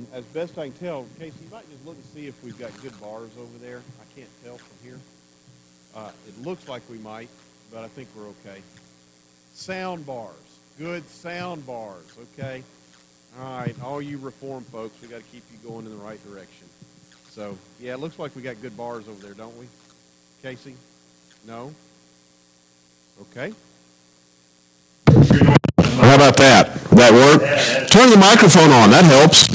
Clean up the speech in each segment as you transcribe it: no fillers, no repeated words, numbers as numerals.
as best I can tell, Casey, you might just look and see if we've got good bars over there. I can't tell from here. It looks like we might, but I think we're okay. Sound bars. Good sound bars, okay? All right, all you reform folks, we got to keep you going in the right direction. So, yeah, it looks like we got good bars over there, don't we? Casey? No? Okay. How about that? That work? Turn the microphone on. That helps.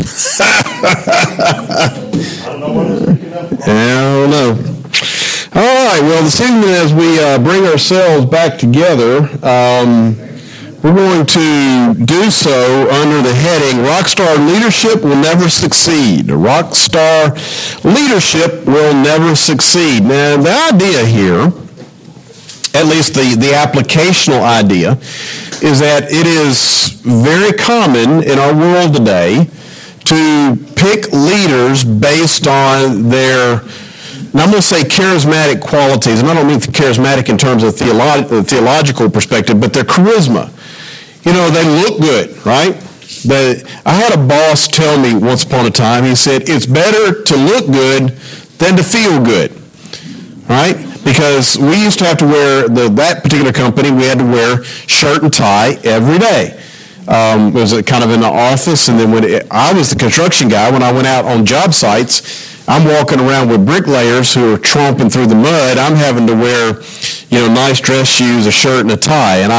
I don't know what it's picking up. I don't know. All right. Well, this evening as we bring ourselves back together, we're going to do so under the heading, Rockstar Leadership Will Never Succeed. Rockstar Leadership Will Never Succeed. Now, the idea here, at least the applicational idea, is that it is very common in our world today to pick leaders based on their, and I'm going to say charismatic qualities, and I don't mean charismatic in terms of theological perspective, but their charisma. You know, they look good, right? I had a boss tell me once upon a time, he said, it's better to look good than to feel good, right? Because we used to have to wear, that particular company, we had to wear shirt and tie every day. It was kind of in the office, and then I was the construction guy, when I went out on job sites, I'm walking around with bricklayers who are tromping through the mud. I'm having to wear, nice dress shoes, a shirt, and a tie. And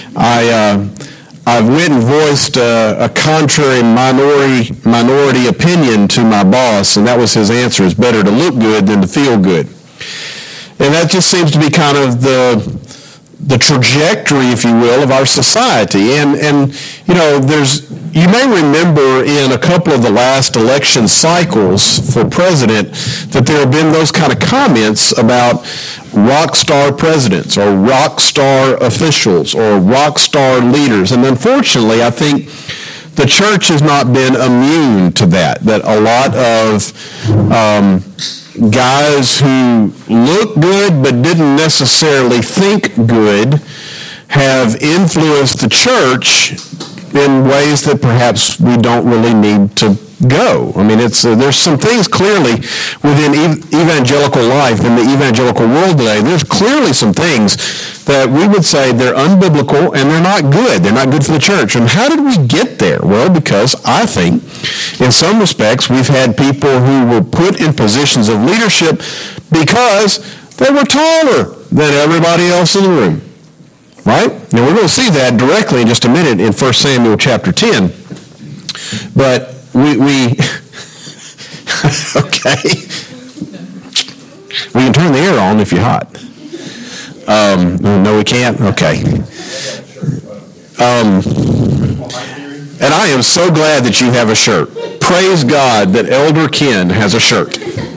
I've went and voiced a contrary minority opinion to my boss, and that was his answer: it's better to look good than to feel good. And that just seems to be kind of the trajectory, if you will, of our society. And you may remember in a couple of the last election cycles for president that there have been those kind of comments about rock star presidents or rock star officials or rock star leaders. And unfortunately, I think the church has not been immune to that a lot of guys who look good but didn't necessarily think good have influenced the church in ways that perhaps we don't really need to go. I mean, there's some things clearly within evangelical life, in the evangelical world today, there's clearly some things that we would say they're unbiblical and they're not good. They're not good for the church. And how did we get there? Well, because I think in some respects we've had people who were put in positions of leadership because they were taller than everybody else in the room. Right? Now, we're going to see that directly in just a minute in 1 Samuel chapter 10. But we okay. We can turn the air on if you're hot. No, we can't? Okay. And I am so glad that you have a shirt. Praise God that Elder Ken has a shirt.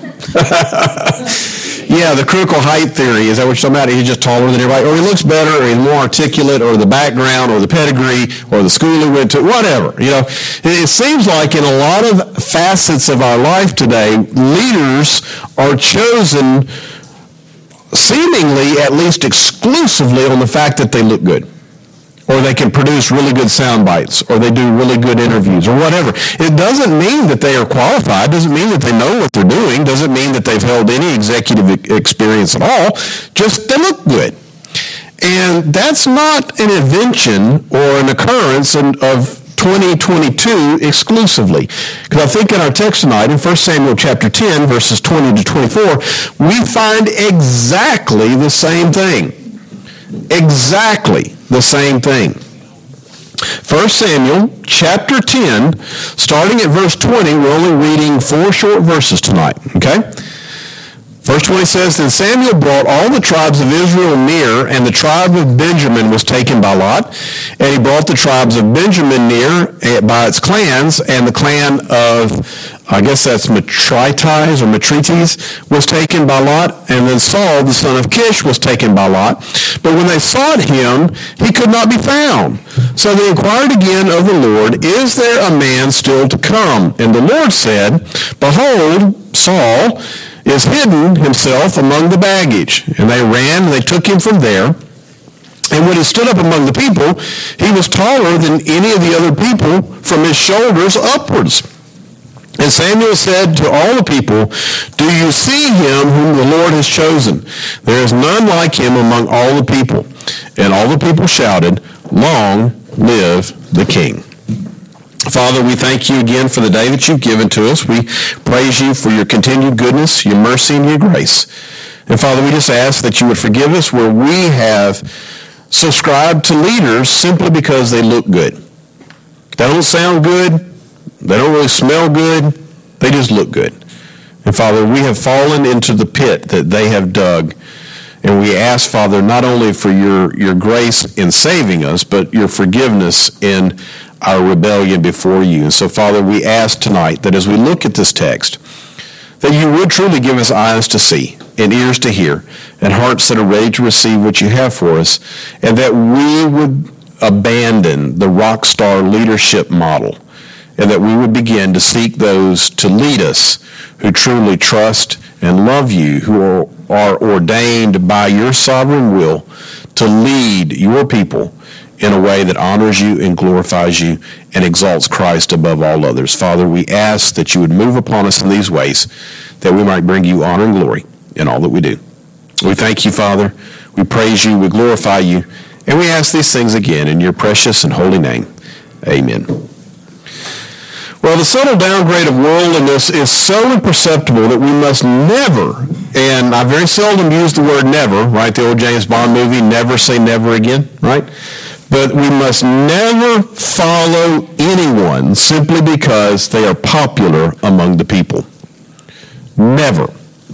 Yeah, the critical height theory, is that what you're talking about? He's just taller than everybody, or he looks better, or he's more articulate, or the background, or the pedigree, or the school he went to, whatever. It seems like in a lot of facets of our life today, leaders are chosen seemingly, at least exclusively, on the fact that they look good, or they can produce really good sound bites, or they do really good interviews, or whatever. It doesn't mean that they are qualified, doesn't mean that they know what they're doing, doesn't mean that they've held any executive experience at all, just they look good. And that's not an invention or an occurrence of 2022 exclusively. Because I think in our text tonight, in 1 Samuel chapter 10, verses 20 to 24, we find exactly the same thing. Exactly the same thing. 1 Samuel chapter 10, starting at verse 20, we're only reading 4 short verses tonight, okay? Verse 20 says, Then Samuel brought all the tribes of Israel near, and the tribe of Benjamin was taken by lot. And he brought the tribes of Benjamin near by its clans, and the clan of, I guess that's Matrites or Matrites, was taken by lot. And then Saul, the son of Kish, was taken by lot. But when they sought him, he could not be found. So they inquired again of the Lord, Is there a man still to come? And the Lord said, Behold, Saul is hidden himself among the baggage. And they ran, and they took him from there. And when he stood up among the people, he was taller than any of the other people from his shoulders upwards. And Samuel said to all the people, "Do you see him whom the Lord has chosen? There is none like him among all the people." And all the people shouted, "Long live the King." Father, we thank you again for the day that you've given to us. We praise you for your continued goodness, your mercy, and your grace. And Father, we just ask that you would forgive us where we have subscribed to leaders simply because they look good. They don't sound good. They don't really smell good. They just look good. And Father, we have fallen into the pit that they have dug. And we ask, Father, not only for your grace in saving us, but your forgiveness in our rebellion before you. And so, Father, we ask tonight that as we look at this text, that you would truly give us eyes to see and ears to hear and hearts that are ready to receive what you have for us, and that we would abandon the rock star leadership model, and that we would begin to seek those to lead us who truly trust and love you, who are ordained by your sovereign will to lead your people in a way that honors you and glorifies you and exalts Christ above all others. Father, we ask that you would move upon us in these ways, that we might bring you honor and glory in all that we do. We thank you, Father. We praise you. We glorify you. And we ask these things again in your precious and holy name. Amen. Well, the subtle downgrade of worldliness is so imperceptible that we must never, and I very seldom use the word never, right? The old James Bond movie, Never Say Never Again, right? But we must never follow anyone simply because they are popular among the people. Never.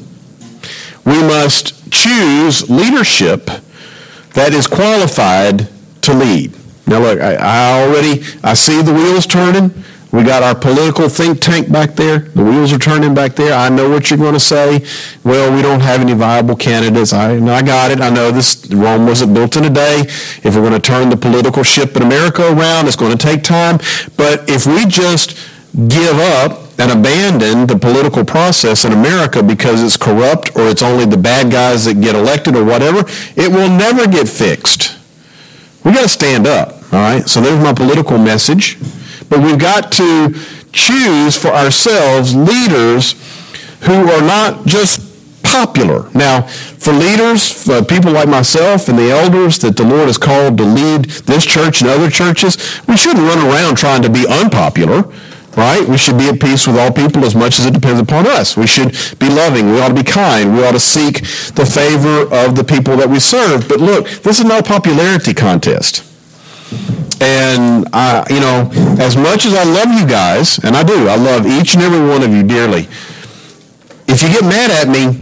We must choose leadership that is qualified to lead. Now look, I see the wheels turning. We got our political think tank back there. The wheels are turning back there. I know what you're going to say. Well, we don't have any viable candidates. I got it. I know Rome wasn't built in a day. If we're going to turn the political ship in America around, it's going to take time. But if we just give up and abandon the political process in America because it's corrupt or it's only the bad guys that get elected or whatever, it will never get fixed. We got to stand up, all right? So there's my political message. But we've got to choose for ourselves leaders who are not just popular. Now, for leaders, for people like myself and the elders that the Lord has called to lead this church and other churches, we shouldn't run around trying to be unpopular, right? We should be at peace with all people as much as it depends upon us. We should be loving. We ought to be kind. We ought to seek the favor of the people that we serve. But look, this is not a popularity contest. And, as much as I love you guys, and I do, I love each and every one of you dearly, if you get mad at me,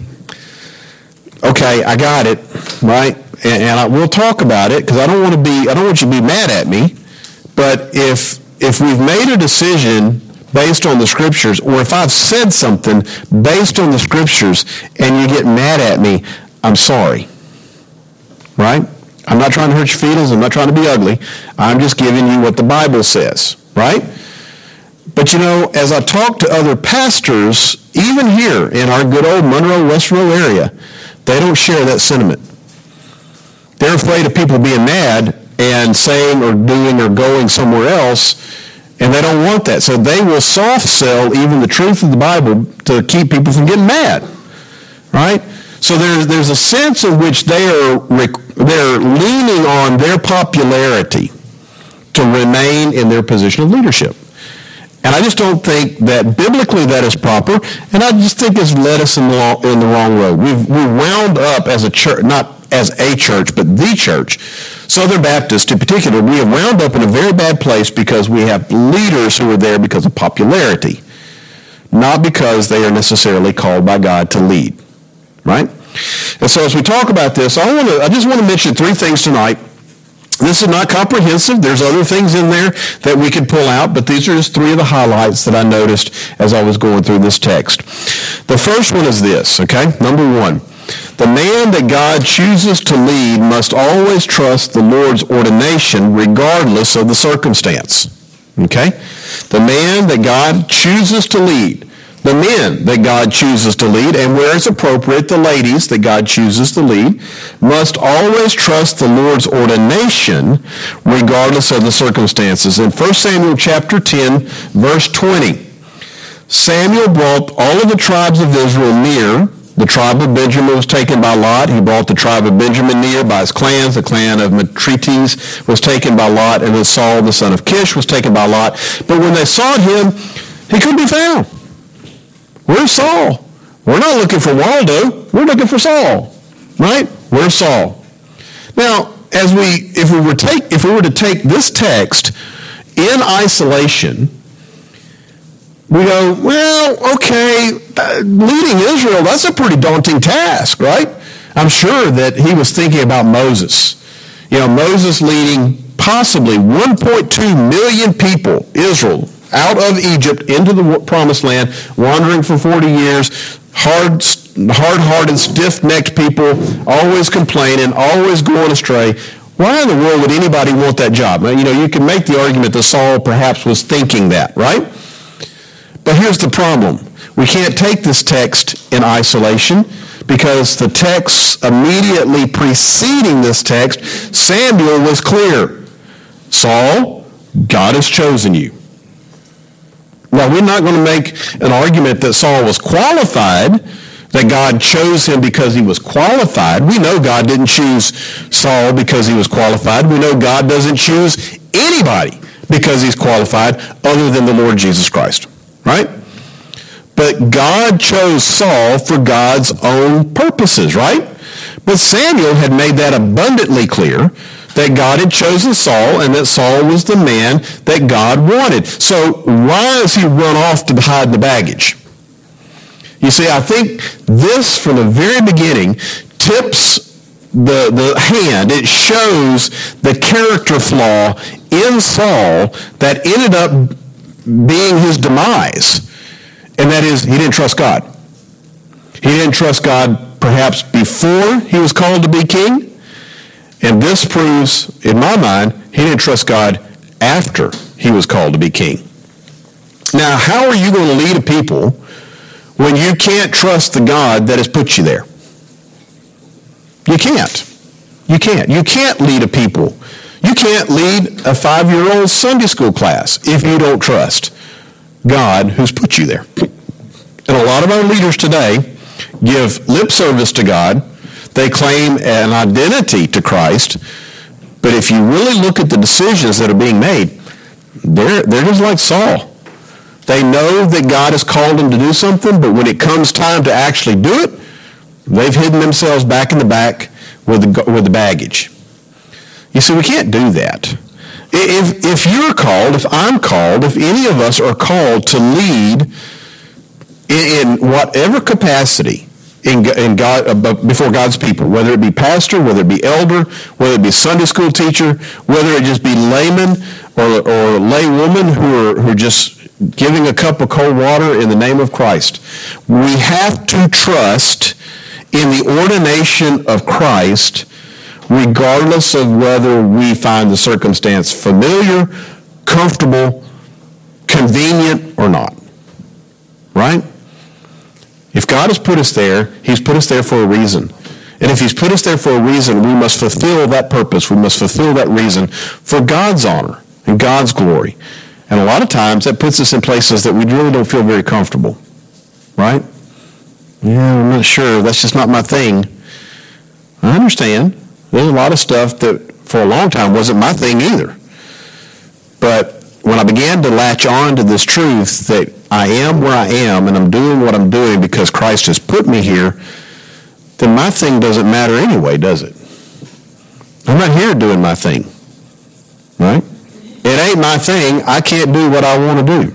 okay, I got it, right? And we'll talk about it, because I don't want you to be mad at me. But if we've made a decision based on the Scriptures, or if I've said something based on the Scriptures, and you get mad at me, I'm sorry, right? I'm not trying to hurt your feelings. I'm not trying to be ugly. I'm just giving you what the Bible says, right? But as I talk to other pastors, even here in our good old Monroe, West Row area, they don't share that sentiment. They're afraid of people being mad and saying or doing or going somewhere else, and they don't want that. So they will soft sell even the truth of the Bible to keep people from getting mad, right? So there's a sense in which they're leaning on their popularity to remain in their position of leadership. And I just don't think that biblically that is proper, and I just think it's led us in the wrong road. We've wound up as a church, not as a church, but the church, Southern Baptist in particular, we have wound up in a very bad place because we have leaders who are there because of popularity, not because they are necessarily called by God to lead. Right? And so as we talk about this, I just want to mention three things tonight. This is not comprehensive. There's other things in there that we could pull out, but these are just three of the highlights that I noticed as I was going through this text. The first one is this, okay? Number one, the man that God chooses to lead must always trust the Lord's ordination regardless of the circumstance, okay? The man that God chooses to lead, the men that God chooses to lead, and where it's appropriate, the ladies that God chooses to lead, must always trust the Lord's ordination regardless of the circumstances. In 1 Samuel chapter 10, verse 20, Samuel brought all of the tribes of Israel near. The tribe of Benjamin was taken by Lot. He brought the tribe of Benjamin near by his clans. The clan of Matrites was taken by Lot, and then Saul, the son of Kish, was taken by Lot. But when they sought him, he couldn't be found. Where's Saul? We're not looking for Waldo. We're looking for Saul, right? Where's Saul? Now, if we were to take this text in isolation, we go, well, okay, leading Israel, that's a pretty daunting task, right? I'm sure that he was thinking about Moses. Moses leading possibly 1.2 million people, Israel, out of Egypt into the promised land, wandering for 40 years, hard-hearted, stiff-necked people, always complaining, always going astray. Why in the world would anybody want that job? Now, you can make the argument that Saul perhaps was thinking that, right? But here's the problem. We can't take this text in isolation because the text immediately preceding this text, Samuel was clear. Saul, God has chosen you. Now, we're not going to make an argument that Saul was qualified, that God chose him because he was qualified. We know God didn't choose Saul because he was qualified. We know God doesn't choose anybody because he's qualified other than the Lord Jesus Christ, right? But God chose Saul for God's own purposes, right? But Samuel had made that abundantly clear that God had chosen Saul and that Saul was the man that God wanted. So why does he run off to hide the baggage? You see, I think this, from the very beginning, tips the hand. It shows the character flaw in Saul that ended up being his demise. And that is, he didn't trust God. He didn't trust God perhaps before he was called to be king. And this proves, in my mind, he didn't trust God after he was called to be king. Now, how are you going to lead a people when you can't trust the God that has put you there? You can't. You can't. You can't lead a people. You can't lead a 5-year-old Sunday school class if you don't trust God who's put you there. And a lot of our leaders today give lip service to God. They claim an identity to Christ. But if you really look at the decisions that are being made, they're just like Saul. They know that God has called them to do something, but when it comes time to actually do it, they've hidden themselves back in the back with the baggage. You see, we can't do that. If you're called, if I'm called, if any of us are called to lead in whatever capacity in God, before God's people, whether it be pastor, whether it be elder, whether it be Sunday school teacher, whether it just be layman or laywoman who are just giving a cup of cold water in the name of Christ, we have to trust in the ordination of Christ, regardless of whether we find the circumstance familiar, comfortable, convenient, or not. Right? If God has put us there, he's put us there for a reason. And if he's put us there for a reason, we must fulfill that purpose. We must fulfill that reason for God's honor and God's glory. And a lot of times that puts us in places that we really don't feel very comfortable. Right? Yeah, I'm not sure. That's just not my thing. I understand. There's a lot of stuff that for a long time wasn't my thing either. But when I began to latch on to this truth that I am where I am and I'm doing what I'm doing because Christ has put me here, then my thing doesn't matter anyway, does it? I'm not here doing my thing. Right? It ain't my thing. I can't do what I want to do.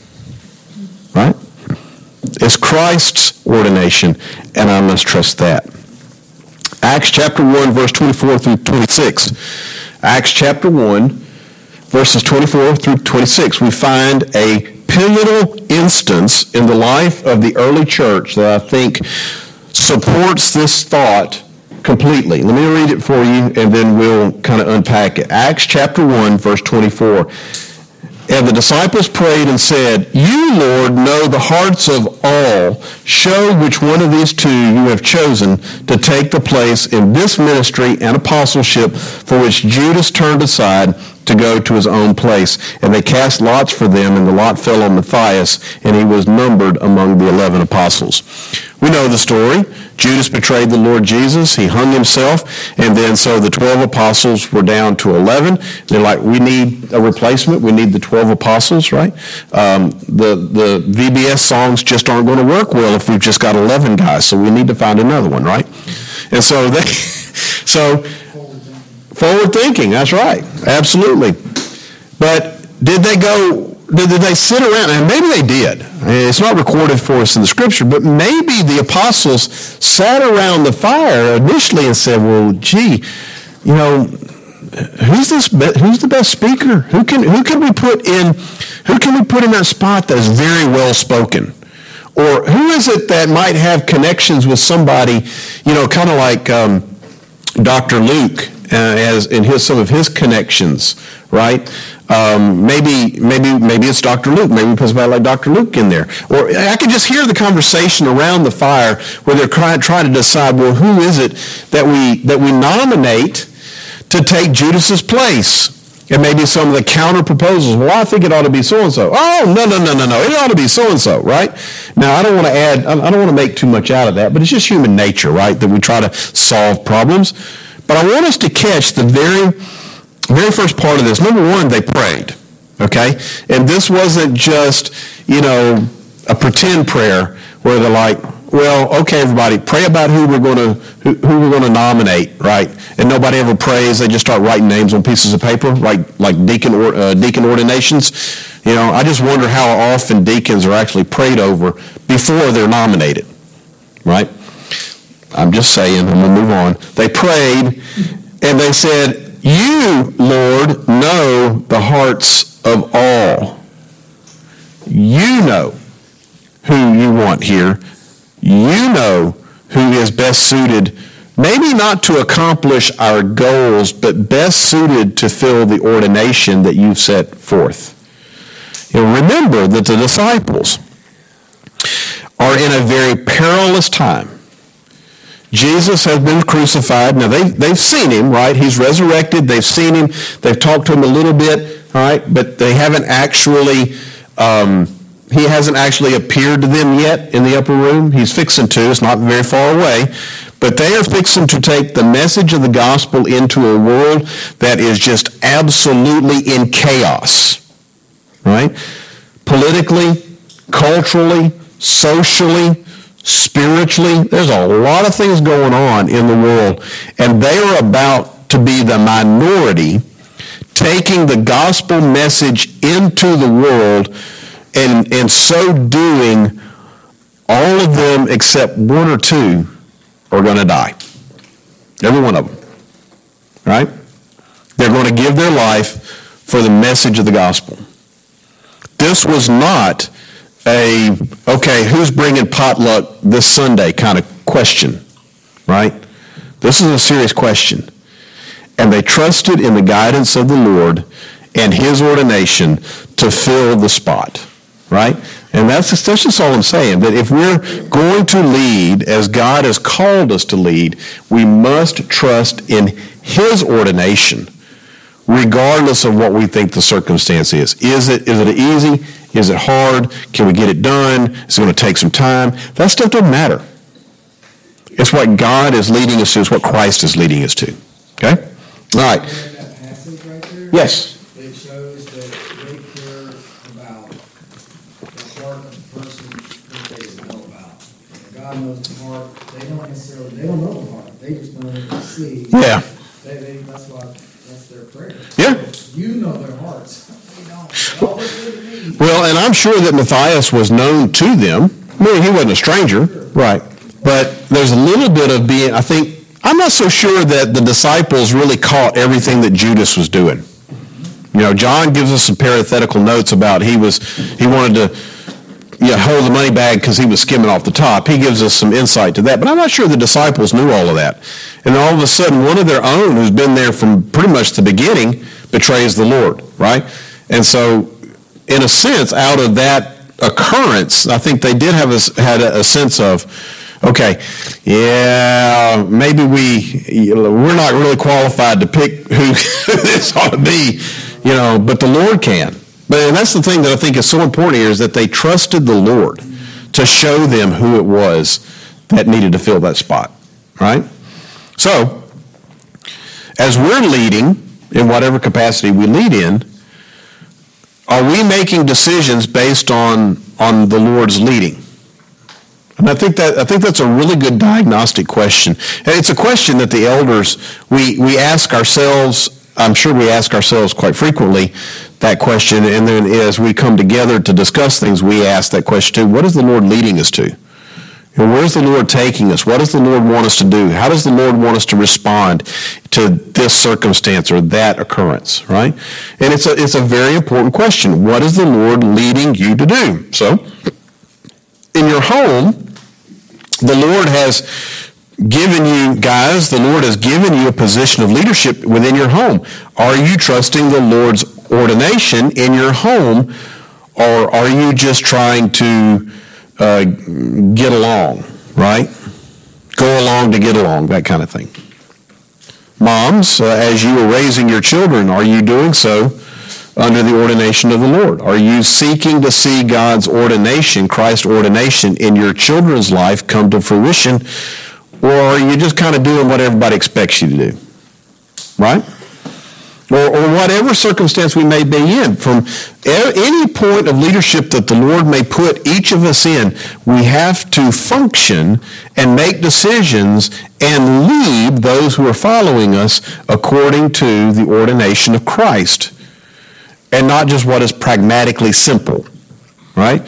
Right? It's Christ's ordination, and I must trust that. Acts chapter 1, verse 24 through 26. Acts chapter 1, verses 24 through 26. We find a pivotal instance in the life of the early church that I think supports this thought completely. Let me read it for you, and then we'll kind of unpack it. Acts chapter 1, verse 24. And the disciples prayed and said, "You, Lord, know the hearts of all. Show which one of these two you have chosen to take the place in this ministry and apostleship for which Judas turned aside to go to his own place." And they cast lots for them, and the lot fell on Matthias, and he was numbered among the 11 apostles. We know the story. Judas betrayed the Lord Jesus. He hung himself. And then so the 12 apostles were down to 11. They're like, we need a replacement. We need the 12 apostles, right? The VBS songs just aren't going to work well if we've just got 11 guys. So we need to find another one, right? And so forward thinking, that's right. Absolutely. But did they sit around? And maybe they did. It's not recorded for us in the scripture, but maybe the apostles sat around the fire initially and said, well, gee, who's the best speaker? Who can we put in that spot that is very well spoken? Or who is it that might have connections with somebody, kind of like Dr. Luke, as in some of his connections, right? Maybe it's Dr. Luke. Maybe we put somebody like Dr. Luke in there. Or I can just hear the conversation around the fire where they're trying to decide, well, who is it that we nominate to take Judas's place? And maybe some of the counter proposals. Well, I think it ought to be so-and-so. Oh, no. It ought to be so-and-so, right? Now, I don't want to make too much out of that, but it's just human nature, right, that we try to solve problems. But I want us to catch the very first part of this. Number one, they prayed, okay? And this wasn't just, a pretend prayer where they're like, well, okay, everybody, pray about who we're going to nominate, right? And nobody ever prays. They just start writing names on pieces of paper, right? Like deacon ordinations. I just wonder how often deacons are actually prayed over before they're nominated, right? I'm just saying, I'm going to move on. They prayed, and they said, "You, Lord, know the hearts of all. You know who you want here. You know who is best suited, maybe not to accomplish our goals, but best suited to fill the ordination that you've set forth." Remember that the disciples are in a very perilous time. Jesus has been crucified. Now, they've seen him, right? He's resurrected. They've seen him. They've talked to him a little bit, all right? But they haven't actually, he hasn't actually appeared to them yet in the upper room. He's fixing to. It's not very far away. But they are fixing to take the message of the gospel into a world that is just absolutely in chaos, right? Politically, culturally, socially, spiritually, there's a lot of things going on in the world, and they are about to be the minority taking the gospel message into the world, and so doing, all of them except one or two are going to die. Every one of them, right? They're going to give their life for the message of the gospel. This was not okay, who's bringing potluck this Sunday kind of question, right? This is a serious question. And they trusted in the guidance of the Lord and his ordination to fill the spot, right? And that's just all I'm saying, that if we're going to lead as God has called us to lead, we must trust in his ordination, regardless of what we think the circumstance is. Is it easy? Is it hard? Can we get it done? Is it going to take some time? That stuff doesn't matter. It's what God is leading us to. It's what Christ is leading us to. Okay? All right. That passage right there, yes. It shows that they care about the heart of the person that they know about. And God knows the heart. They don't know the heart. They just know what they see. Yeah. That's their prayer. Yeah. So you know their hearts. They don't. They all look good to me. Well, and I'm sure that Matthias was known to them. I mean, he wasn't a stranger. Sure. Right. But there's a little bit of being, I'm not so sure that the disciples really caught everything that Judas was doing. John gives us some parenthetical notes about he wanted to hold the money bag because he was skimming off the top. He gives us some insight to that. But I'm not sure the disciples knew all of that. And all of a sudden, one of their own, who's been there from pretty much the beginning, betrays the Lord, right? And so in a sense, out of that occurrence, I think they did have had a sense of, okay, yeah, maybe we're not really qualified to pick who this ought to be, but the Lord can. But that's the thing that I think is so important here, is that they trusted the Lord to show them who it was that needed to fill that spot, right? So, as we're leading, in whatever capacity we lead in, are we making decisions based on the Lord's leading? And I think that's a really good diagnostic question. And it's a question that the elders, we ask ourselves. I'm sure we ask ourselves quite frequently that question, and then as we come together to discuss things, we ask that question too. What is the Lord leading us to? Where's the Lord taking us? What does the Lord want us to do? How does the Lord want us to respond to this circumstance or that occurrence, right? And it's a very important question. What is the Lord leading you to do? So, in your home, the Lord has given you, guys, the Lord has given you a position of leadership within your home. Are you trusting the Lord's ordination in your home, or are you just trying to get along, right? Go along to get along, that kind of thing. Moms, as you are raising your children, are you doing so under the ordination of the Lord? Are you seeking to see God's ordination, Christ's ordination, in your children's life come to fruition, or are you just kind of doing what everybody expects you to do, right? Or whatever circumstance we may be in, from any point of leadership that the Lord may put each of us in, we have to function and make decisions and lead those who are following us according to the ordination of Christ, and not just what is pragmatically simple, right?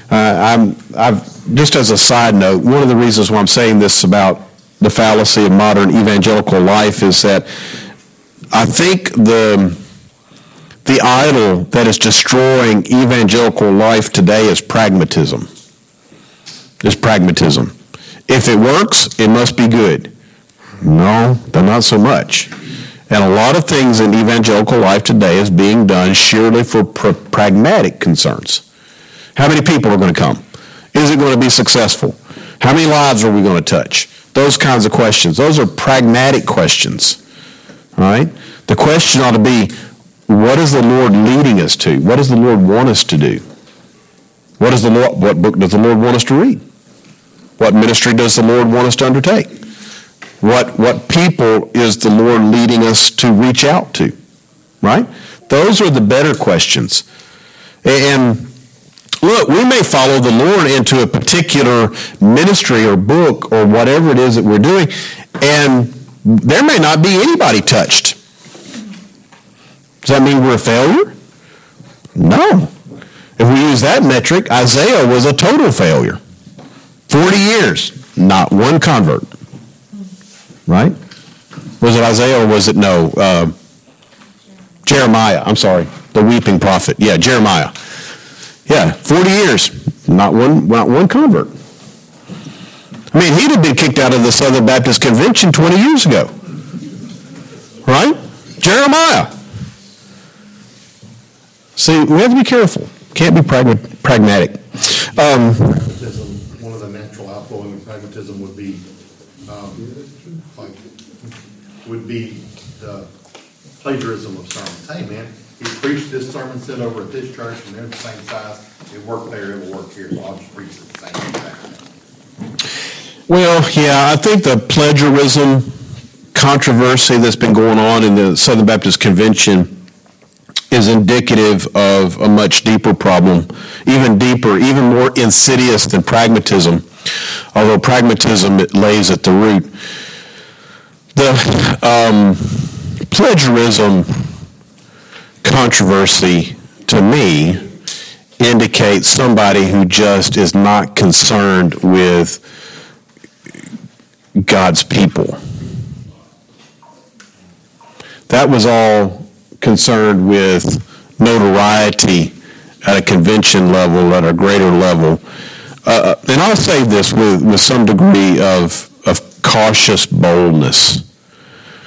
I've just as a side note, one of the reasons why I'm saying this about the fallacy of modern evangelical life is that I think the idol that is destroying evangelical life today is pragmatism. If it works, it must be good. No, not so much. And a lot of things in evangelical life today is being done sheerly for pragmatic concerns. How many people are going to come? Is it going to be successful? How many lives are we going to touch? Those kinds of questions. Those are pragmatic questions, right? The question ought to be, what is the Lord leading us to? What does the Lord want us to do? What book does the Lord want us to read? What ministry does the Lord want us to undertake? What people is the Lord leading us to reach out to? Right? Those are the better questions. And look, we may follow the Lord into a particular ministry or book or whatever it is that we're doing, and there may not be anybody touched. Does that mean we're a failure? No. If we use that metric, Isaiah was a total failure. 40 years, not one convert. Right? Was it Isaiah or was it Jeremiah? I'm sorry, the weeping prophet. Yeah, Jeremiah. Yeah, 40 years, not one convert. I mean, he'd have been kicked out of the Southern Baptist Convention 20 years ago. Right? Jeremiah. See, we have to be careful. Can't be pragmatic. One of the natural outflowing of pragmatism would be the plagiarism of sermons. Hey, man, he preached this sermon set over at this church, and they're the same size. It worked there, it will work here, so I'll just preach the same exact thing. Well, yeah, I think the plagiarism controversy that's been going on in the Southern Baptist Convention is indicative of a much deeper problem, even deeper, even more insidious than pragmatism, although pragmatism, it lays at the root. The plagiarism controversy, to me, indicates somebody who just is not concerned with God's people. That was all concerned with notoriety at a convention level, at a greater level. And I'll say this with some degree of cautious boldness.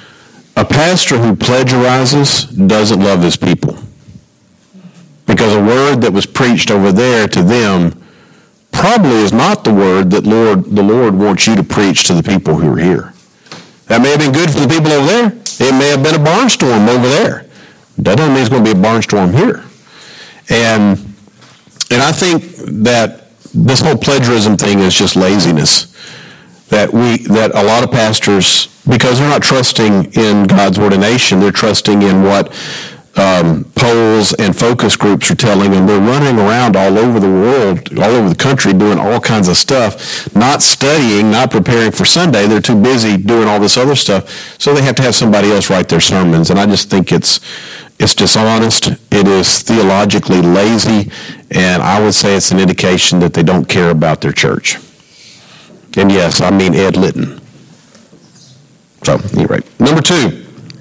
A pastor who plagiarizes doesn't love his people. Because a word that was preached over there to them probably is not the word that the Lord wants you to preach to the people who are here. That may have been good for the people over there. It may have been a barnstorm over there. That doesn't mean it's going to be a barnstorm here. And I think that this whole plagiarism thing is just laziness. That a lot of pastors, because they're not trusting in God's ordination, they're trusting in what polls and focus groups are telling them. They're running around all over the world, all over the country, doing all kinds of stuff, not studying, not preparing for Sunday. They're too busy doing all this other stuff, so they have to have somebody else write their sermons. And I just think it's dishonest. It is theologically lazy, and I would say it's an indication that they don't care about their church. And yes, I mean Ed Litton. So, anyway, number 2.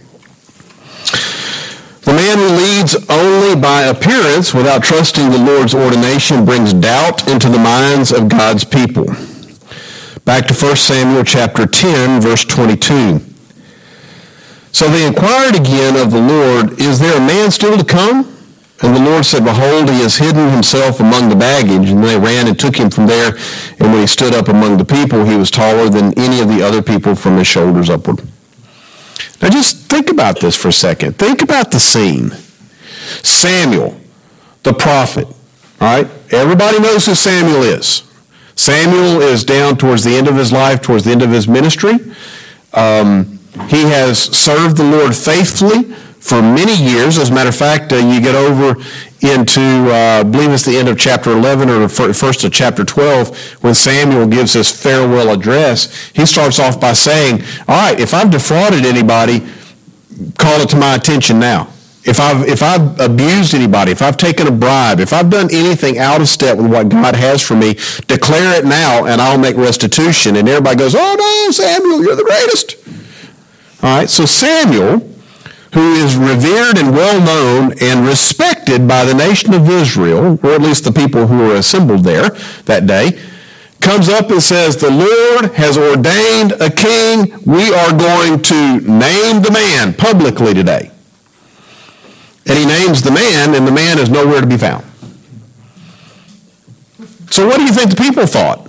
The man who leads only by appearance without trusting the Lord's ordination brings doubt into the minds of God's people. Back to 1 Samuel chapter 10, verse 22. So they inquired again of the Lord, "Is there a man still to come?" And the Lord said, "Behold, he has hidden himself among the baggage." And they ran and took him from there. And when he stood up among the people, he was taller than any of the other people from his shoulders upward. Now just think about this for a second. Think about the scene. Samuel, the prophet, all right? Everybody knows who Samuel is. Samuel is down towards the end of his life, towards the end of his ministry. He has served the Lord faithfully for many years. As a matter of fact, you get over into, I believe it's the end of chapter 11 or first of chapter 12, when Samuel gives his farewell address. He starts off by saying, all right, if I've defrauded anybody, call it to my attention now. If I've abused anybody, if I've taken a bribe, if I've done anything out of step with what God has for me, declare it now and I'll make restitution. And everybody goes, oh no, Samuel, you're the greatest. All right, so Samuel, who is revered and well-known and respected by the nation of Israel, or at least the people who were assembled there that day, comes up and says, the Lord has ordained a king. We are going to name the man publicly today. And he names the man, and the man is nowhere to be found. So what do you think the people thought?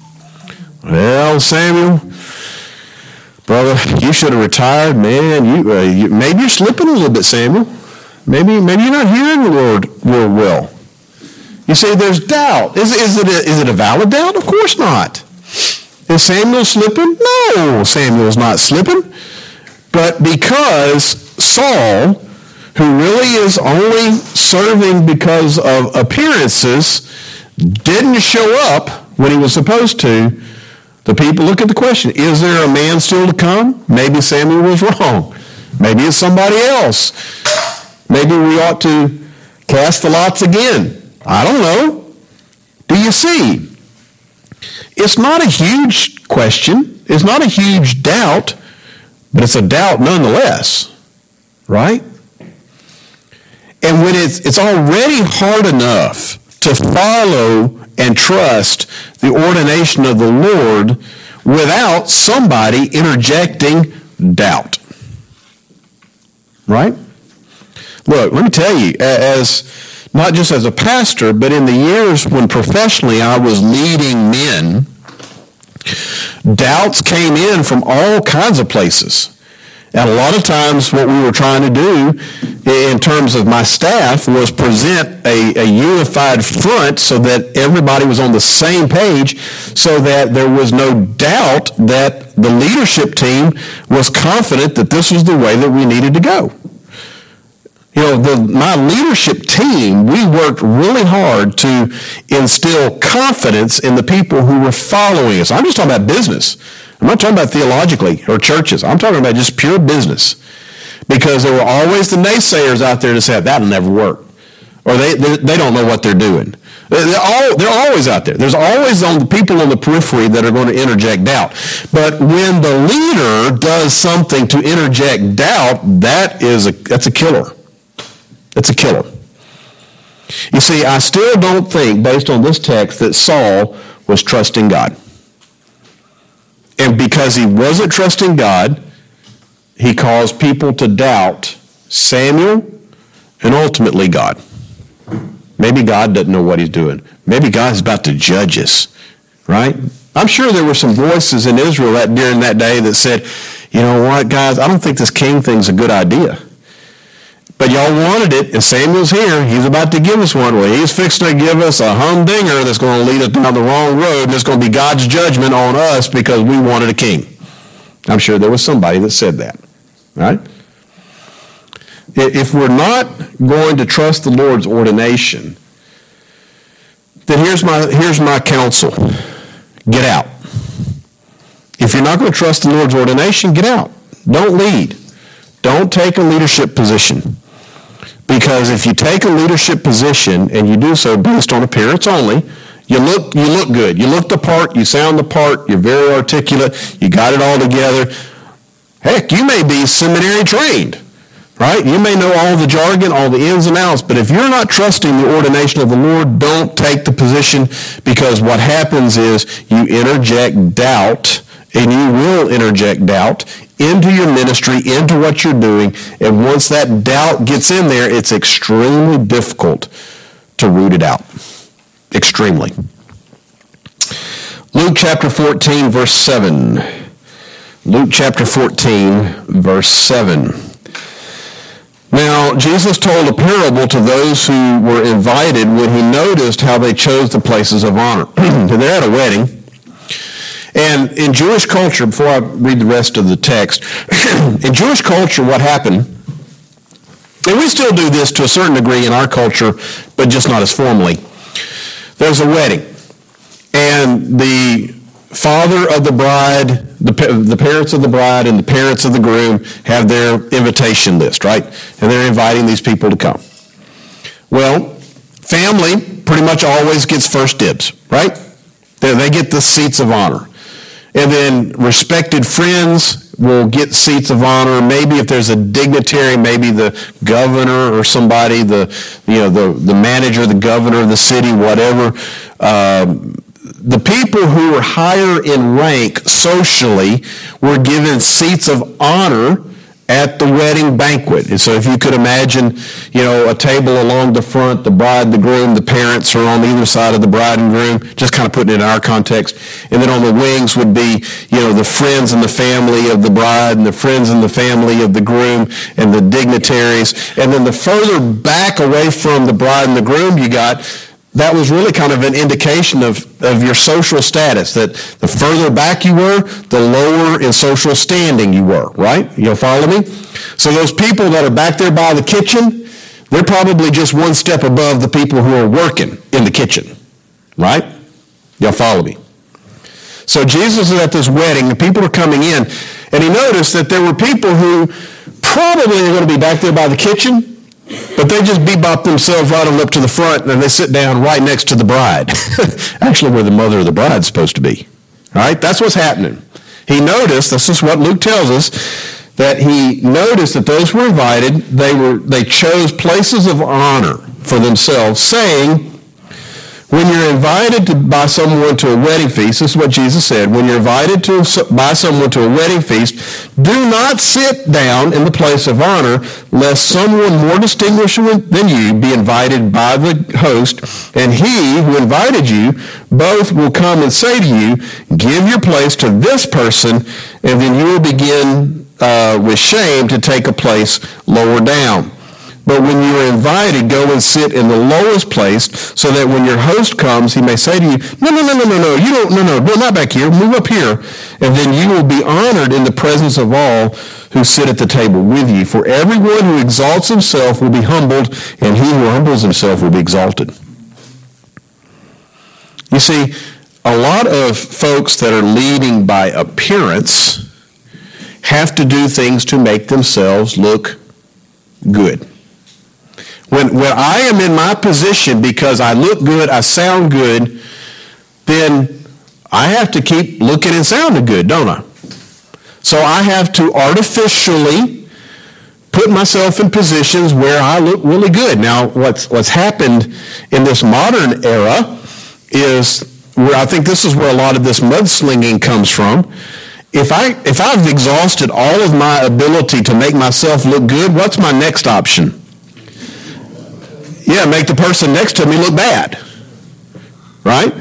Well, Samuel, brother, you should have retired, man. Maybe you're slipping a little bit, Samuel. Maybe you're not hearing the Lord well. You see, there's doubt. Is it a valid doubt? Of course not. Is Samuel slipping? No, Samuel's not slipping. But because Saul, who really is only serving because of appearances, didn't show up when he was supposed to, the people look at the question, is there a man still to come? Maybe Samuel was wrong. Maybe it's somebody else. Maybe we ought to cast the lots again. I don't know. Do you see? It's not a huge question. It's not a huge doubt, but it's a doubt nonetheless, right? And when it's already hard enough to follow and trust the ordination of the Lord without somebody interjecting doubt. Right? Look, let me tell you, as not just as a pastor, but in the years when professionally I was leading men, doubts came in from all kinds of places. And a lot of times what we were trying to do in terms of my staff was present a unified front so that everybody was on the same page so that there was no doubt that the leadership team was confident that this was the way that we needed to go. You know, my leadership team, we worked really hard to instill confidence in the people who were following us. I'm just talking about business. I'm not talking about theologically or churches. I'm talking about just pure business. Because there were always the naysayers out there that said, that'll never work. Or they don't know what they're doing. They're always out there. There's always the people on the periphery that are going to interject doubt. But when the leader does something to interject doubt, that's a killer. It's a killer. You see, I still don't think, based on this text, that Saul was trusting God. And because he wasn't trusting God, he caused people to doubt Samuel and ultimately God. Maybe God doesn't know what he's doing. Maybe God's about to judge us, right? I'm sure there were some voices in Israel during that day that said, you know what, guys, I don't think this king thing's a good idea. But y'all wanted it, and Samuel's here. He's about to give us one. Well, he's fixing to give us a humdinger that's going to lead us down the wrong road, and it's going to be God's judgment on us because we wanted a king. I'm sure there was somebody that said that, right? If we're not going to trust the Lord's ordination, then here's my counsel. Get out. If you're not going to trust the Lord's ordination, get out. Don't lead. Don't take a leadership position. Because if you take a leadership position and you do so based on appearance only, you look good. You look the part. You sound the part. You're very articulate. You got it all together. Heck, you may be seminary trained, right? You may know all the jargon, all the ins and outs, but if you're not trusting the ordination of the Lord, don't take the position, because what happens is you interject doubt, and you will interject doubt into your ministry, into what you're doing, and once that doubt gets in there, it's extremely difficult to root it out. Extremely. Luke chapter 14, verse 7. Luke chapter 14, verse 7. Now, Jesus told a parable to those who were invited when he noticed how they chose the places of honor. They're at a wedding. And in Jewish culture, before I read the rest of the text, in Jewish culture, what happened, and we still do this to a certain degree in our culture, but just not as formally. There's a wedding, and the father of the bride, the parents of the bride, and the parents of the groom have their invitation list, right? And they're inviting these people to come. Well, family pretty much always gets first dibs, right? They get the seats of honor. And then respected friends will get seats of honor. Maybe if there's a dignitary, maybe the governor or somebody, the manager, the governor of the city, whatever. The people who were higher in rank socially were given seats of honor at the wedding banquet. And so if you could imagine, a table along the front, the bride, the groom, the parents are on either side of the bride and groom, just kind of putting it in our context. And then on the wings would be, the friends and the family of the bride and the friends and the family of the groom and the dignitaries. And then the further back away from the bride and the groom you got, that was really kind of an indication of your social status, that the further back you were, the lower in social standing you were, right? You'll follow me? So those people that are back there by the kitchen, they're probably just one step above the people who are working in the kitchen, right? Y'all follow me? So Jesus is at this wedding, the people are coming in, and he noticed that there were people who probably are going to be back there by the kitchen, but they just bebop themselves right on up to the front, and they sit down right next to the bride. Actually, where the mother of the bride is supposed to be. All right? That's what's happening. He noticed, this is what Luke tells us, that he noticed that those who were invited, they chose places of honor for themselves, saying, when you're invited by someone to a wedding feast, this is what Jesus said, when you're invited by someone to a wedding feast, do not sit down in the place of honor, lest someone more distinguished than you be invited by the host, and he who invited you both will come and say to you, give your place to this person, and then you will begin with shame to take a place lower down. But when you are invited, go and sit in the lowest place, so that when your host comes, he may say to you, no, not back here, move up here. And then you will be honored in the presence of all who sit at the table with you. For everyone who exalts himself will be humbled, and he who humbles himself will be exalted. You see, a lot of folks that are leading by appearance have to do things to make themselves look good. When I am in my position because I look good, I sound good, then I have to keep looking and sounding good, don't I? So I have to artificially put myself in positions where I look really good. Now, what's happened in this modern era is where I think this is where a lot of this mudslinging comes from. If I've exhausted all of my ability to make myself look good, what's my next option? Yeah, make the person next to me look bad. Right?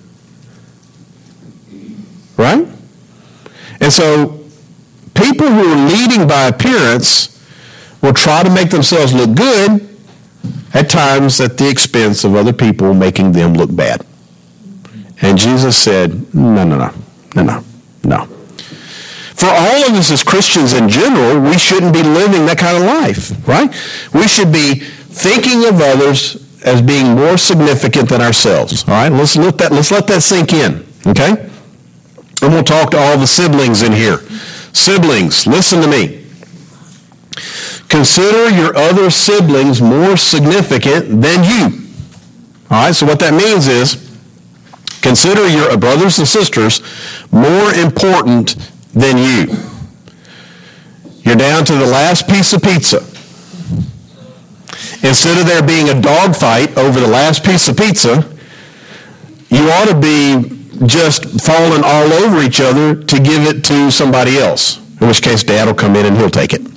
Right? And so people who are leading by appearance will try to make themselves look good, at times at the expense of other people making them look bad. And Jesus said, no. For all of us as Christians in general, we shouldn't be living that kind of life, right? We should be thinking of others as being more significant than ourselves, all right? Let's let that sink in, okay? And we'll talk to all the siblings in here. Siblings, listen to me. Consider your other siblings more significant than you. All right, so what that means is, consider your brothers and sisters more important than you. You're down to the last piece of pizza. Instead of there being a dogfight over the last piece of pizza, you ought to be just falling all over each other to give it to somebody else, in which case Dad will come in and he'll take it.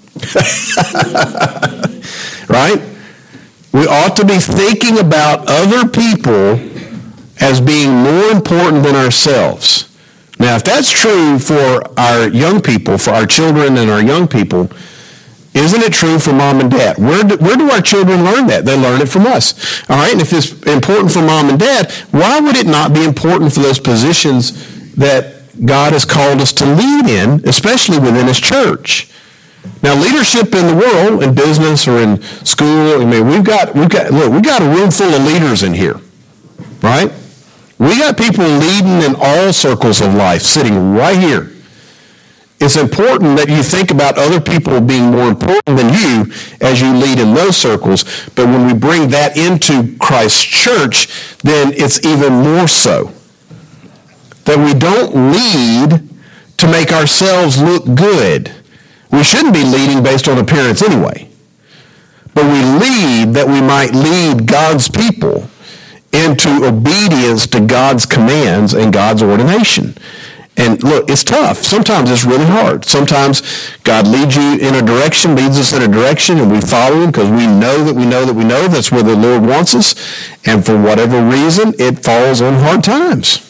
Right? We ought to be thinking about other people as being more important than ourselves. Now, if that's true for our young people, for our children and our young people, isn't it true for mom and dad? Where do our children learn that? They learn it from us. All right? And if it's important for mom and dad, why would it not be important for those positions that God has called us to lead in, especially within his church? Now, leadership in the world, in business or in school, I mean, we got a room full of leaders in here, right? We got people leading in all circles of life sitting right here. It's important that you think about other people being more important than you as you lead in those circles. But when we bring that into Christ's church, then it's even more so. That we don't lead to make ourselves look good. We shouldn't be leading based on appearance anyway. But we lead that we might lead God's people into obedience to God's commands and God's ordination. And look, it's tough. Sometimes it's really hard. Sometimes God leads you in a direction, leads us in a direction, and we follow him because we know that's where the Lord wants us. And for whatever reason, it falls on hard times.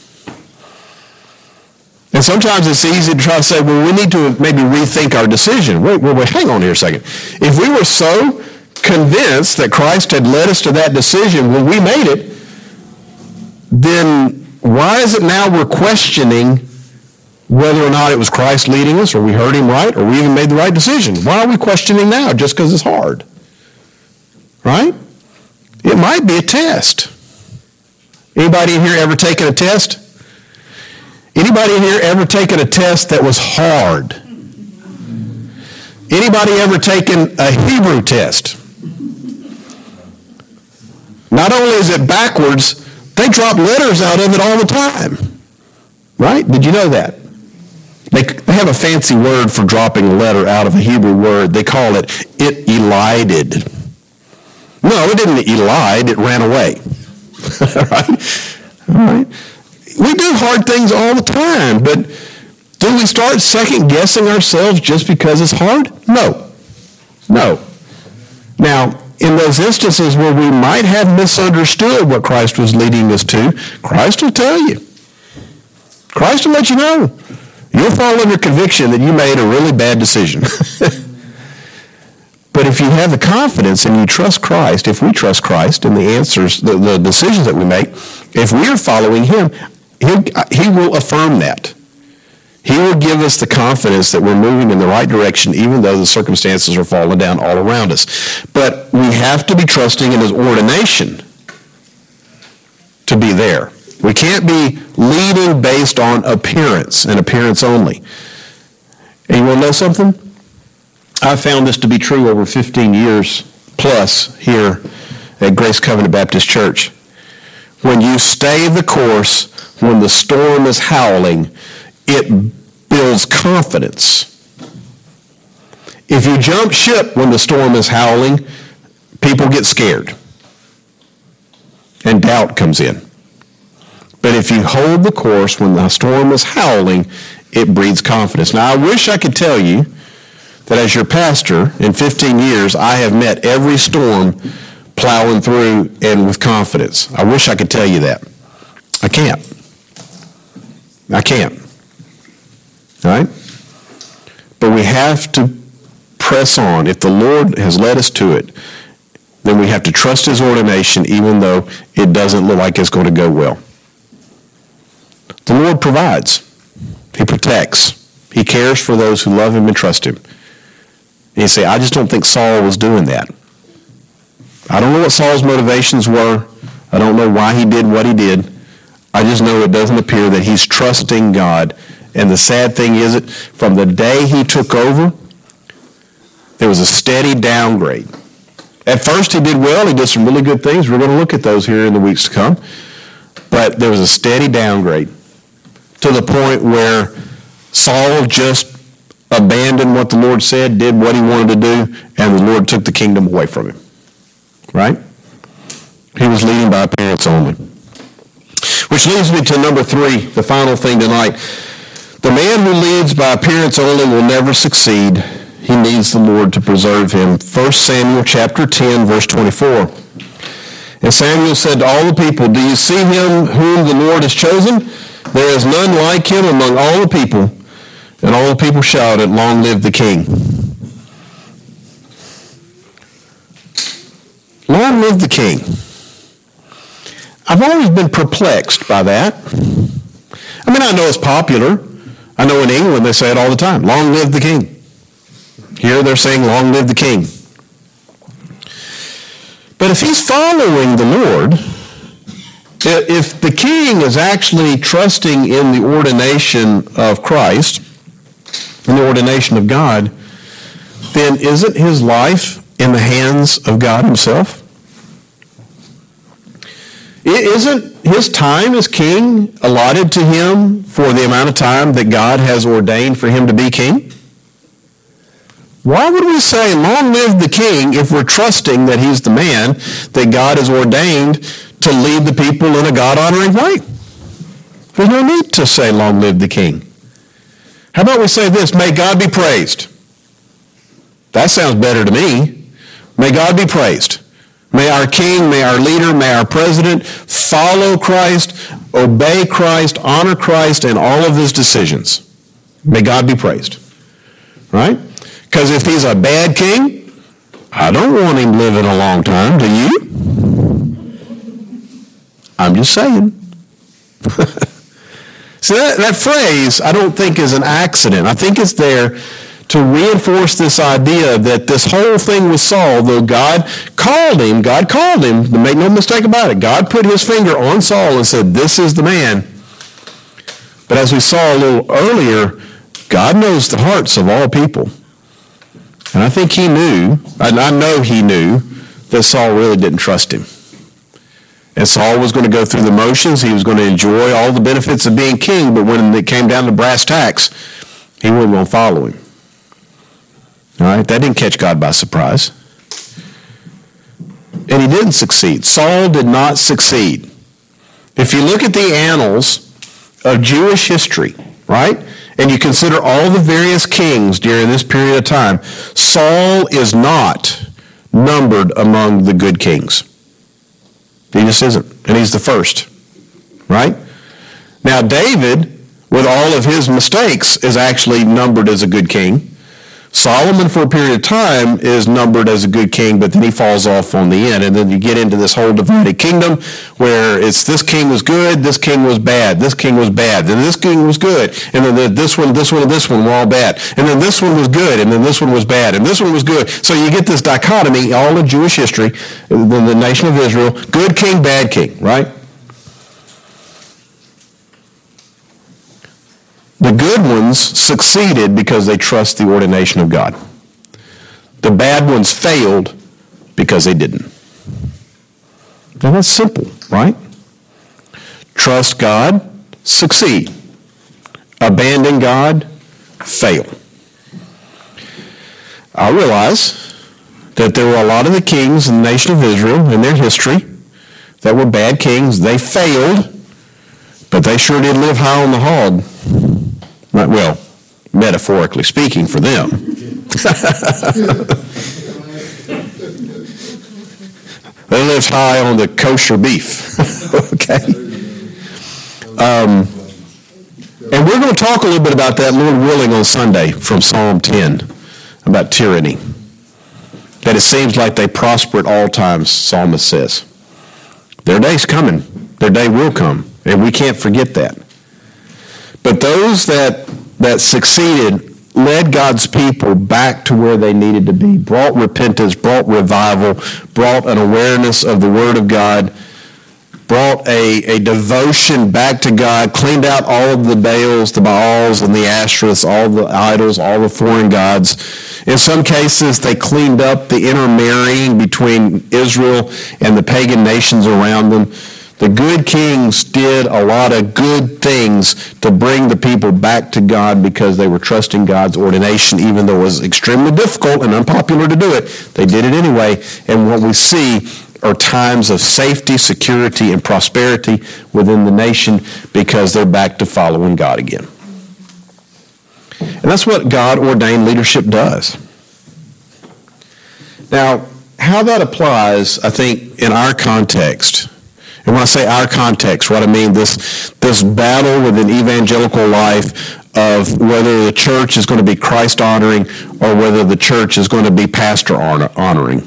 And sometimes it's easy to try to say, well, we need to maybe rethink our decision. Wait, hang on here a second. If we were so convinced that Christ had led us to that decision when we made it, then why is it now we're questioning whether or not it was Christ leading us, or we heard him right, or we even made the right decision? Why are we questioning now just because it's hard? Right? It might be a test. Anybody in here ever taken a test? Anybody in here ever taken a test that was hard? Anybody ever taken a Hebrew test? Not only is it backwards, they drop letters out of it all the time. Right? Did you know that? They have a fancy word for dropping a letter out of a Hebrew word. They call it elided. No, it didn't elide. It ran away. Right? All right. We do hard things all the time, but do we start second-guessing ourselves just because it's hard? No. Now, in those instances where we might have misunderstood what Christ was leading us to, Christ will tell you. Christ will let you know. You'll fall under conviction that you made a really bad decision. But if you have the confidence and you trust Christ, if we trust Christ and the answers, the decisions that we make, if we are following him, he will affirm that. He will give us the confidence that we're moving in the right direction, even though the circumstances are falling down all around us. But we have to be trusting in his ordination to be there. We can't be leading based on appearance and appearance only. And you want to know something? I've found this to be true over 15 years plus here at Grace Covenant Baptist Church. When you stay the course, when the storm is howling, it builds confidence. If you jump ship when the storm is howling, people get scared and doubt comes in. But if you hold the course when the storm is howling, it breeds confidence. Now, I wish I could tell you that as your pastor, in 15 years, I have met every storm plowing through and with confidence. I wish I could tell you that. I can't. All right? But we have to press on. If the Lord has led us to it, then we have to trust his ordination even though it doesn't look like it's going to go well. The Lord provides. He protects. He cares for those who love him and trust him. And you say, I just don't think Saul was doing that. I don't know what Saul's motivations were. I don't know why he did what he did. I just know it doesn't appear that he's trusting God. And the sad thing is, from the day he took over, there was a steady downgrade. At first he did well. He did some really good things. We're going to look at those here in the weeks to come. But there was a steady downgrade to the point where Saul just abandoned what the Lord said, did what he wanted to do, and the Lord took the kingdom away from him. Right? He was leading by appearance only. Which leads me to number 3, the final thing tonight. The man who leads by appearance only will never succeed. He needs the Lord to preserve him. 1 Samuel chapter 10, verse 24. And Samuel said to all the people, do you see him whom the Lord has chosen? There is none like him among all the people. And all the people shouted, long live the king. Long live the king. I've always been perplexed by that. I mean, I know it's popular. I know in England they say it all the time, long live the king. Here they're saying, long live the king. But if he's following the Lord, if the king is actually trusting in the ordination of Christ, in the ordination of God, then isn't his life in the hands of God himself? Isn't his time as king allotted to him for the amount of time that God has ordained for him to be king? Why would we say, long live the king, if we're trusting that he's the man that God has ordained to lead the people in a God-honoring way? There's no need to say, long live the king. How about we say this, may God be praised? That sounds better to me. May God be praised. May our king, may our leader, may our president follow Christ, obey Christ, honor Christ in all of his decisions. May God be praised. Right? Because if he's a bad king, I don't want him living a long time, do you? I'm just saying. See, that phrase, I don't think is an accident. I think it's there to reinforce this idea that this whole thing with Saul, though God called him, make no mistake about it, God put his finger on Saul and said, this is the man. But as we saw a little earlier, God knows the hearts of all people. And I think he knew, and I know he knew, that Saul really didn't trust him. And Saul was going to go through the motions. He was going to enjoy all the benefits of being king, but when it came down to brass tacks, he wasn't going to follow him. All right, that didn't catch God by surprise. And he didn't succeed. Saul did not succeed. If you look at the annals of Jewish history, right, and you consider all the various kings during this period of time, Saul is not numbered among the good kings. He just isn't. And he's the first, right? Now, David, with all of his mistakes, is actually numbered as a good king. Solomon, for a period of time, is numbered as a good king, but then he falls off on the end. And then you get into this whole divided kingdom where it's this king was good, this king was bad, this king was bad, then this king was good, and then this one, and this one were all bad. And then this one was good, and then this one was bad, and this one was good. So you get this dichotomy, all of Jewish history, the nation of Israel, good king, bad king, right? The good ones succeeded because they trust the ordination of God. The bad ones failed because they didn't. Now that's simple, right? Trust God, succeed. Abandon God, fail. I realize that there were a lot of the kings in the nation of Israel in their history that were bad kings. They failed, but they sure did live high on the hog. Well, metaphorically speaking for them. They lived high on the kosher beef. Okay? And we're going to talk a little bit about that, Lord willing, on Sunday from Psalm 10, about tyranny. That it seems like they prosper at all times, psalmist says. Their day's coming. Their day will come. And we can't forget that. But those that succeeded led God's people back to where they needed to be, brought repentance, brought revival, brought an awareness of the Word of God, brought a devotion back to God, cleaned out all of the Baals, the Baals, and the Ashtoreths, all the idols, all the foreign gods. In some cases, they cleaned up the intermarrying between Israel and the pagan nations around them. The good kings did a lot of good things to bring the people back to God because they were trusting God's ordination, even though it was extremely difficult and unpopular to do it. They did it anyway. And what we see are times of safety, security, and prosperity within the nation because they're back to following God again. And that's what God-ordained leadership does. Now, how that applies, I think, in our context, and when I say our context, what I mean, this battle within evangelical life of whether the church is going to be Christ-honoring or whether the church is going to be pastor-honoring.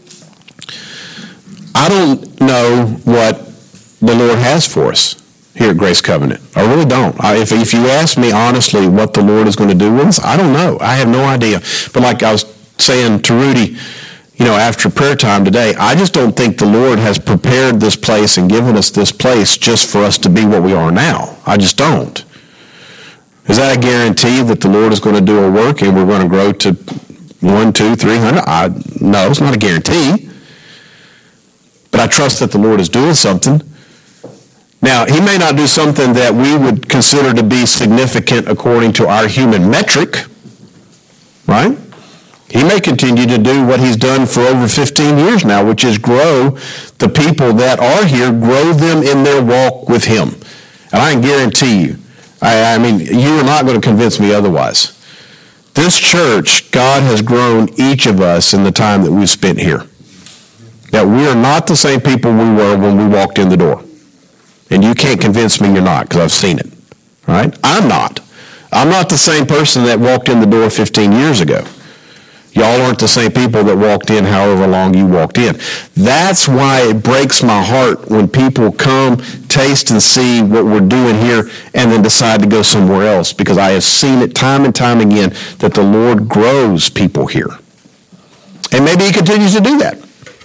I don't know what the Lord has for us here at Grace Covenant. I really don't. If you ask me honestly what the Lord is going to do with us, I don't know. I have no idea. But like I was saying to Rudy, after prayer time today, I just don't think the Lord has prepared this place and given us this place just for us to be what we are now. I just don't. Is that a guarantee that the Lord is going to do a work and we're going to grow to 1, 2, 300? No, it's not a guarantee. But I trust that the Lord is doing something. Now, he may not do something that we would consider to be significant according to our human metric, right? He may continue to do what he's done for over 15 years now, which is grow the people that are here, grow them in their walk with him. And I can guarantee you, I mean, you are not going to convince me otherwise. This church, God has grown each of us in the time that we've spent here. That we are not the same people we were when we walked in the door. And you can't convince me you're not, because I've seen it. Right? I'm not. I'm not the same person that walked in the door 15 years ago. Y'all aren't the same people that walked in however long you walked in. That's why it breaks my heart when people come, taste, and see what we're doing here and then decide to go somewhere else, because I have seen it time and time again that the Lord grows people here. And maybe he continues to do that.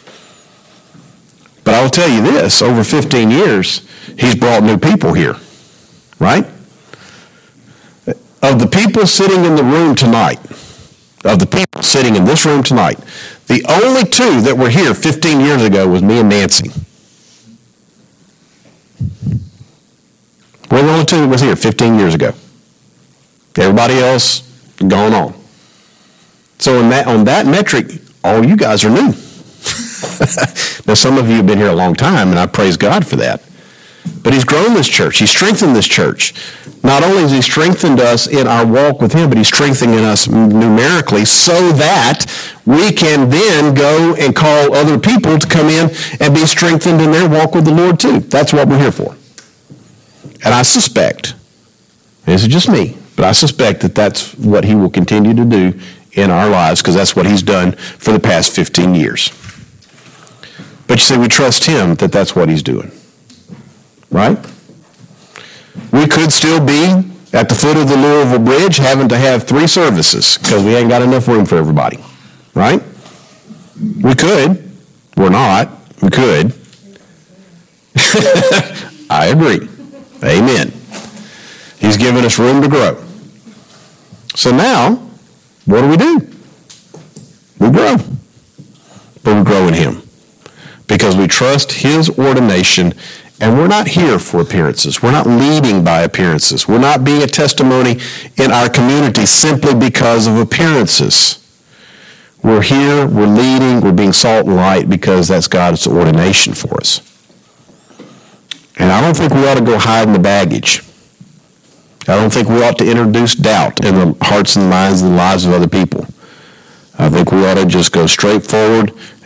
But I will tell you this, over 15 years, he's brought new people here, right? Of the people sitting in the room tonight, of the people sitting in this room tonight, the only two that were here 15 years ago was me and Nancy. We're the only two that was here 15 years ago. Everybody else, gone on. So on that metric, all you guys are new. Now, some of you have been here a long time, and I praise God for that. But he's grown this church. He's strengthened this church. Not only has he strengthened us in our walk with him, but he's strengthening us numerically so that we can then go and call other people to come in and be strengthened in their walk with the Lord too. That's what we're here for. And I suspect, this is just me, but I suspect that that's what he will continue to do in our lives, because that's what he's done for the past 15 years. But you see, we trust him that that's what he's doing. Right? We could still be at the foot of the Louisville Bridge having to have 3 services because we ain't got enough room for everybody. Right? We could. We're not. We could. I agree. Amen. He's given us room to grow. So now, what do? We grow. But we grow in him. Because we trust his ordination, and we're not here for appearances. We're not leading by appearances. We're not being a testimony in our community simply because of appearances. We're here, we're leading, we're being salt and light because that's God's ordination for us. And I don't think we ought to go hide in the baggage. I don't think we ought to introduce doubt in the hearts and minds and the lives of other people. I think we ought to just go straight forward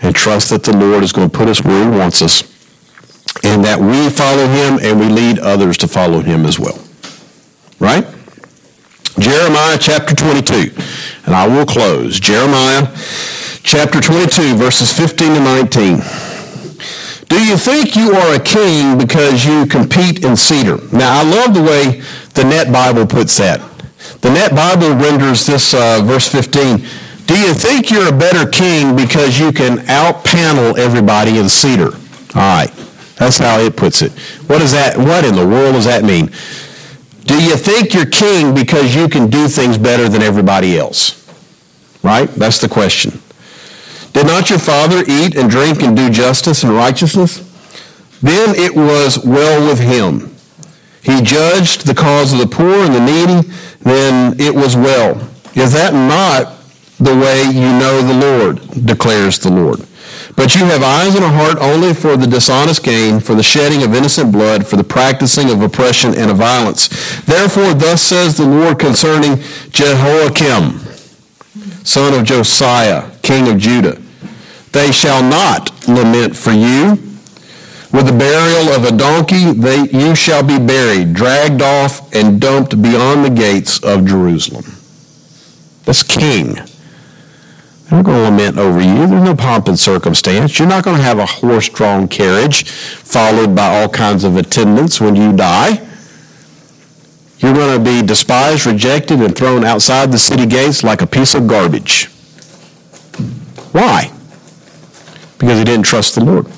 and trust that the Lord is going to put us where he wants us, and that we follow him and we lead others to follow him as well. Right? Jeremiah chapter 22, and I will close. Jeremiah chapter 22, verses 15 to 19. Do you think you are a king because you compete in cedar? Now, I love the way the Net Bible puts that. The Net Bible renders this verse 15. Do you think you're a better king because you can outpanel everybody in cedar? All right. That's how it puts it. What in the world does that mean? Do you think you're king because you can do things better than everybody else? Right? That's the question. Did not your father eat and drink and do justice and righteousness? Then it was well with him. He judged the cause of the poor and the needy. Then it was well. Is that not the way you know the Lord, declares the Lord? But you have eyes and a heart only for the dishonest gain, for the shedding of innocent blood, for the practicing of oppression and of violence. Therefore, thus says the Lord concerning Jehoiakim, son of Josiah, king of Judah, they shall not lament for you. With the burial of a donkey, you shall be buried, dragged off, and dumped beyond the gates of Jerusalem. That's king. They're not going to lament over you. There's no pomp and circumstance. You're not going to have a horse-drawn carriage followed by all kinds of attendants when you die. You're going to be despised, rejected, and thrown outside the city gates like a piece of garbage. Why? Because he didn't trust the Lord.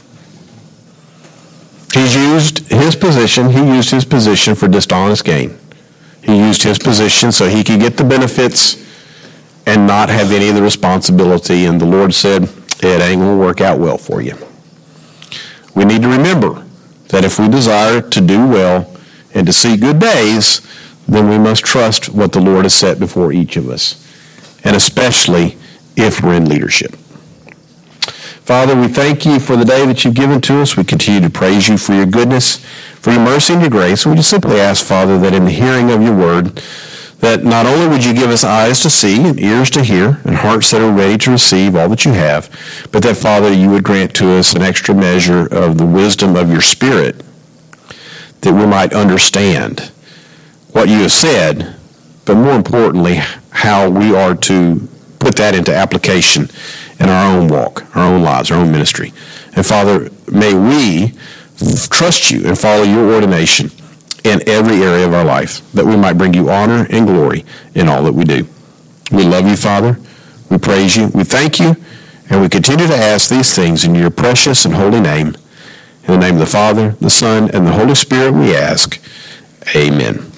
He used his position for dishonest gain. He used his position so he could get the benefits and not have any of the responsibility. And the Lord said, it ain't going to work out well for you. We need to remember that if we desire to do well and to see good days, then we must trust what the Lord has set before each of us, and especially if we're in leadership. Father, we thank you for the day that you've given to us. We continue to praise you for your goodness, for your mercy and your grace. We just simply ask, Father, that in the hearing of your word, that not only would you give us eyes to see and ears to hear and hearts that are ready to receive all that you have, but that, Father, you would grant to us an extra measure of the wisdom of your Spirit, that we might understand what you have said, but more importantly, how we are to put that into application in our own walk, our own lives, our own ministry. And Father, may we trust you and follow your ordination in every area of our life, that we might bring you honor and glory in all that we do. We love you, Father. We praise you. We thank you. And we continue to ask these things in your precious and holy name. In the name of the Father, the Son, and the Holy Spirit we ask. Amen.